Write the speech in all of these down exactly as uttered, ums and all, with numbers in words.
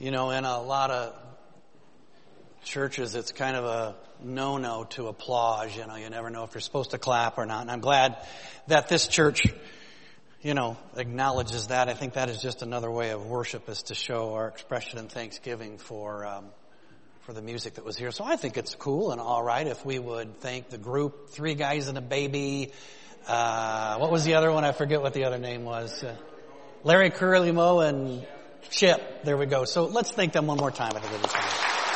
You know, in a lot of churches, it's kind of a no-no to applause. You know, you never know if you're supposed to clap or not. And I'm glad that this church, you know, acknowledges that. I think that is just another way of worship, is to show our expression and thanksgiving for um, for the music that was here. So I think it's cool and all right if we would thank the group, Three Guys and a Baby. Uh, what was the other one? I forget what the other name was. Uh, Larry Curly Moe and Chip. There we go. So let's thank them one more time. I think it'll be fun.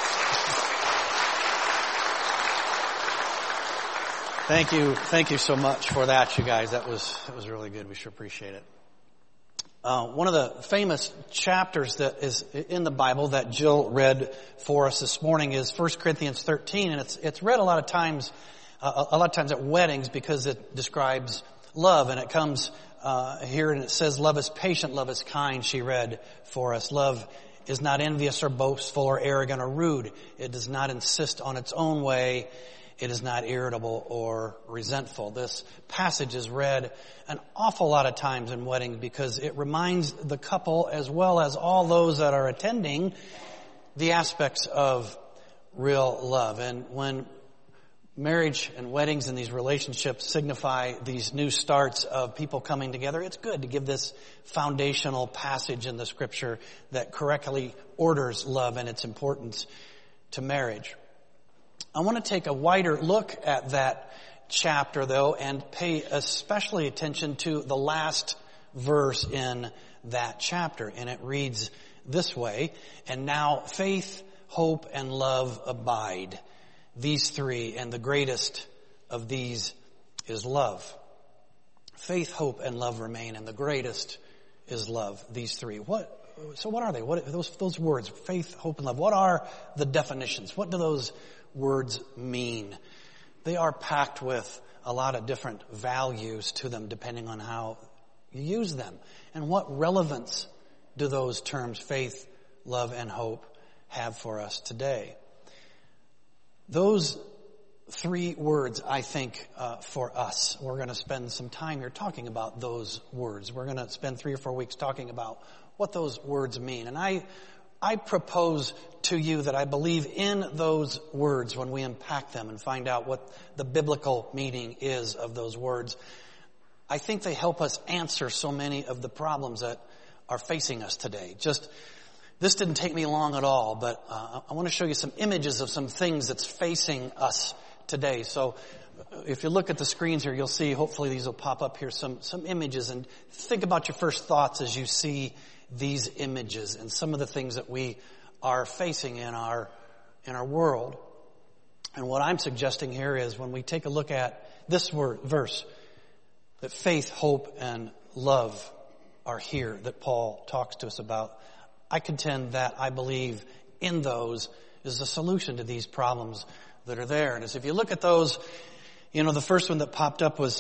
Thank you. Thank you so much for that, you guys. That was, that was really good. We sure appreciate it. Uh, one of the famous chapters that is in the Bible that Jill read for us this morning is First Corinthians thirteen, and it's, it's read a lot of times, uh, a lot of times at weddings because it describes love, and it comes, uh, here and it says, love is patient, love is kind, she read for us. Love is not envious or boastful or arrogant or rude. It does not insist on its own way. It is not irritable or resentful. This passage is read an awful lot of times in weddings because it reminds the couple, as well as all those that are attending, the aspects of real love. And when marriage and weddings and these relationships signify these new starts of people coming together, it's good to give this foundational passage in the Scripture that correctly orders love and its importance to marriage. I want to take a wider look at that chapter, though, and pay especially attention to the last verse in that chapter. And it reads this way, and now faith, hope, and love abide. These three, and the greatest of these is love. Faith, hope, and love remain, and the greatest is love. These three. What? So what are they? What those those words? Faith, hope, and love. What are the definitions? What do those words mean? They are packed with a lot of different values to them depending on how you use them. And what relevance do those terms, faith, love, and hope, have for us today? Those three words, I think, uh, for us, we're going to spend some time here talking about those words. We're going to spend three or four weeks talking about what those words mean. And I I propose to you that I believe in those words when we unpack them and find out what the biblical meaning is of those words. I think they help us answer so many of the problems that are facing us today. Just, this didn't take me long at all, but uh, I want to show you some images of some things that's facing us today. So if you look at the screens here, you'll see, hopefully these will pop up here, some, some images, and think about your first thoughts as you see these images and some of the things that we are facing in our in our world. And what I'm suggesting here is when we take a look at this word, verse, that faith, hope, and love are here that Paul talks to us about, I contend that I believe in those is the solution to these problems that are there. And as if you look at those, you know, the first one that popped up was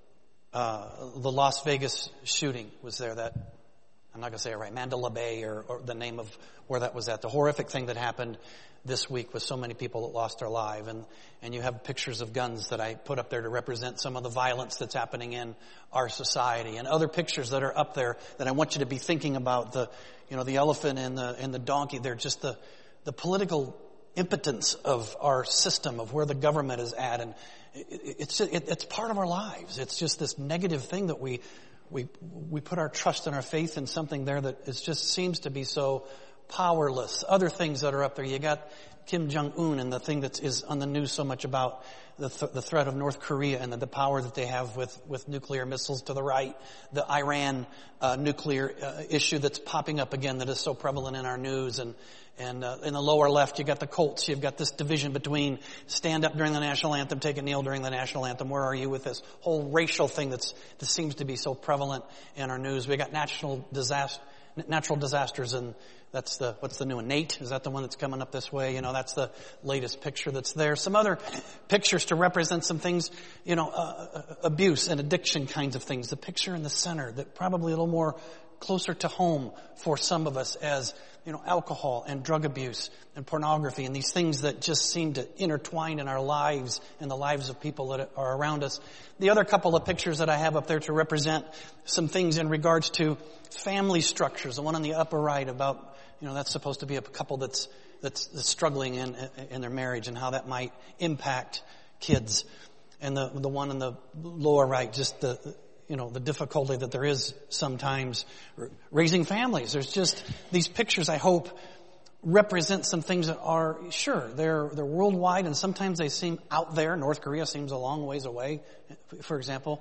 uh the Las Vegas shooting was there. That I'm not going to say it right, Mandalay Bay, or, or the name of where that was at. The horrific thing that happened this week with so many people that lost their life. And, and you have pictures of guns that I put up there to represent some of the violence that's happening in our society. And other pictures that are up there that I want you to be thinking about. The, you know, the elephant and the, and the donkey. They're just the, the political impotence of our system, of where the government is at. And it, it's, it, it's part of our lives. It's just this negative thing that we, We we put our trust and our faith in something there that is just seems to be so powerless. Other things that are up there. You got Kim Jong-un and the thing that is on the news so much about the, th- the threat of North Korea and the, the power that they have with, with nuclear missiles to the right. The Iran uh, nuclear uh, issue that's popping up again that is so prevalent in our news. And And uh, in the lower left, you got the Colts. You've got this division between stand up during the national anthem, take a kneel during the national anthem. Where are you with this whole racial thing that's that seems to be so prevalent in our news? We got national disaster, natural disasters, and that's the what's the new one? Nate, is that the one that's coming up this way? You know, that's the latest picture that's there. Some other pictures to represent some things, you know, uh, abuse and addiction kinds of things. The picture in the center that probably a little more closer to home for some of us as, you know, alcohol and drug abuse and pornography and these things that just seem to intertwine in our lives and the lives of people that are around us. The other couple of pictures that I have up there to represent some things in regards to family structures. The one on the upper right about, you know, that's supposed to be a couple that's that's, that's struggling in in their marriage and how that might impact kids. And the the one on the lower right, just the, you know, the difficulty that there is sometimes raising families. There's just these pictures, I hope, represent some things that are, sure, they're they're worldwide and sometimes they seem out there. North Korea seems a long ways away, for example.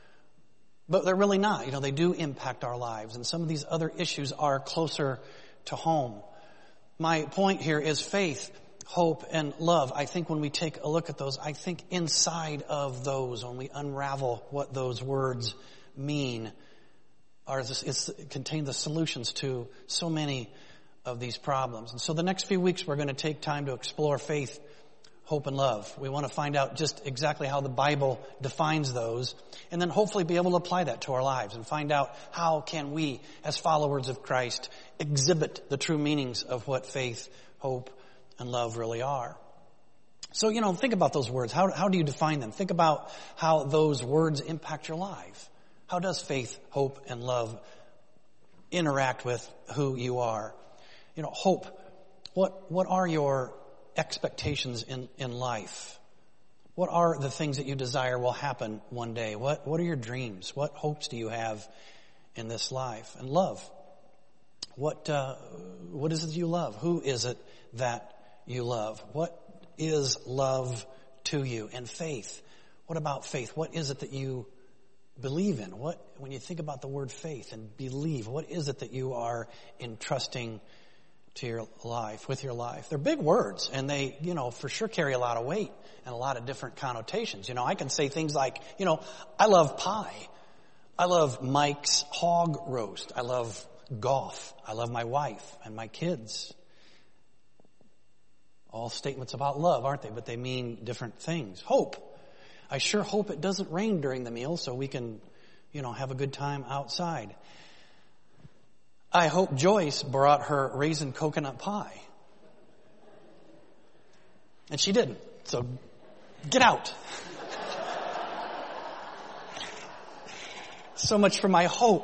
But they're really not. You know, they do impact our lives. And some of these other issues are closer to home. My point here is faith, hope, and love. I think when we take a look at those, I think inside of those, when we unravel what those words mean, are it's, contain the solutions to so many of these problems. And so the next few weeks we're going to take time to explore faith, hope, and love. We want to find out just exactly how the Bible defines those, and then hopefully be able to apply that to our lives and find out how can we, as followers of Christ, exhibit the true meanings of what faith, hope, and love really are. So, you know, think about those words. How, how do you define them? Think about how those words impact your life. How does faith, hope, and love interact with who you are? You know, hope. What, what are your expectations in, in life? What are the things that you desire will happen one day? What, what are your dreams? What hopes do you have in this life? And love. What, uh, what is it you love? Who is it that you love? What is love to you? And faith. What about faith? What is it that you believe in? What, when you think about the word faith and believe, what is it that you are entrusting to your life, with your life? They're big words, and they, you know, for sure carry a lot of weight and a lot of different connotations. You know, I can say things like, you know, I love pie. I love Mike's hog roast. I love golf. I love my wife and my kids. All statements about love, aren't they? But they mean different things. Hope. I sure hope it doesn't rain during the meal so we can, you know, have a good time outside. I hope Joyce brought her raisin coconut pie. And she didn't. So get out. So much for my hope.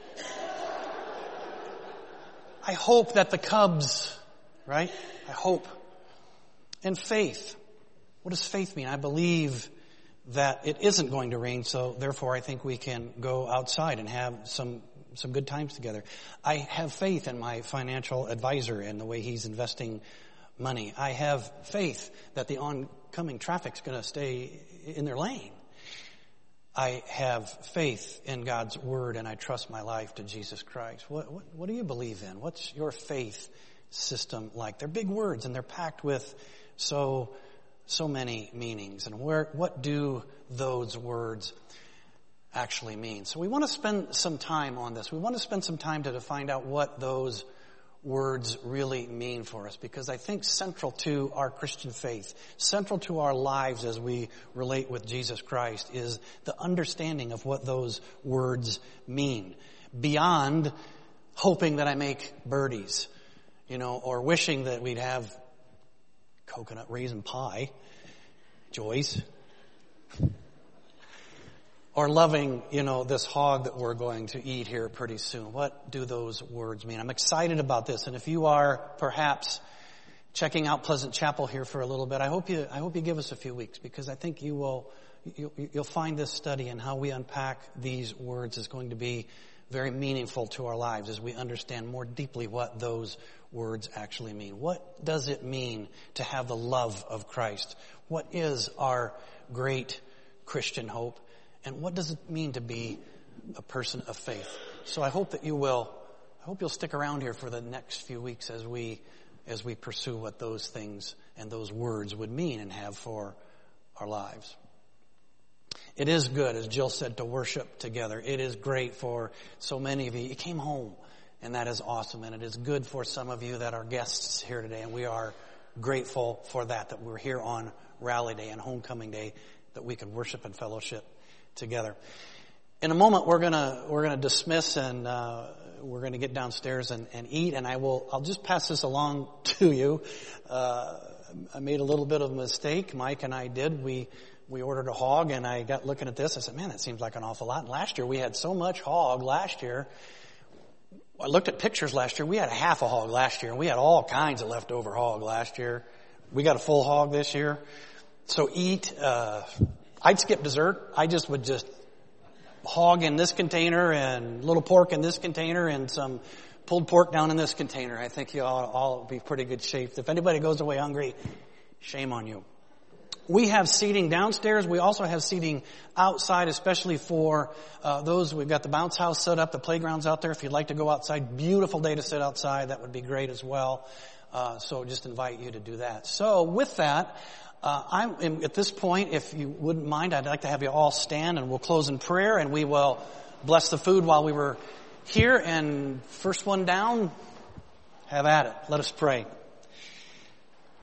I hope that the Cubs, right? I hope. And faith. What does faith mean? I believe that it isn't going to rain, so therefore I think we can go outside and have some some good times together. I have faith in my financial advisor and the way he's investing money. I have faith that the oncoming traffic's going to stay in their lane. I have faith in God's word, and I trust my life to Jesus Christ. What, what, what do you believe in? What's your faith system like? They're big words, and they're packed with so so many meanings. And where what do those words actually mean? So we want to spend some time on this. We want to spend some time to, to find out what those words really mean for us, because I think central to our Christian faith, central to our lives as we relate with Jesus Christ, is the understanding of what those words mean, beyond hoping that I make birdies, you know, or wishing that we'd have coconut raisin pie, Joyce, or loving, you know, this hog that we're going to eat here pretty soon. What do those words mean? I'm excited about this. And if you are perhaps checking out Pleasant Chapel here for a little bit, I hope you, I hope you give us a few weeks, because I think you will, you, you'll find this study and how we unpack these words is going to be very meaningful to our lives as we understand more deeply what those words actually mean. What does it mean to have the love of Christ? What is our great Christian hope? And what does it mean to be a person of faith? So I hope that you will, I hope you'll stick around here for the next few weeks as we, as we pursue what those things and those words would mean and have for our lives. It is good, as Jill said, to worship together. It is great for so many of you. You came home, and that is awesome. And it is good for some of you that are guests here today, and we are grateful for that, that we're here on Rally Day and Homecoming Day, that we can worship and fellowship together. In a moment, we're gonna we're gonna dismiss and uh, we're going to get downstairs and, and eat, and I will, I'll just pass this along to you. Uh, I made a little bit of a mistake. Mike and I did. We, we ordered a hog, and I got looking at this. I said, man, that seems like an awful lot. And last year we had so much hog last year. I looked at pictures last year. We had a half a hog last year, and we had all kinds of leftover hog last year. We got a full hog this year. So eat, uh, I'd skip dessert. I just would just hog in this container and little pork in this container and some pulled pork down in this container. I think you all, all be pretty good shape. If anybody goes away hungry, shame on you. We have seating downstairs. We also have seating outside, especially for uh, those. We've got the bounce house set up, the playground's out there. If you'd like to go outside, beautiful day to sit outside. That would be great as well. Uh, so just invite you to do that. So with that, uh, I'm at this point, if you wouldn't mind, I'd like to have you all stand, and we'll close in prayer, and we will bless the food while we were here. And first one down, have at it. Let us pray.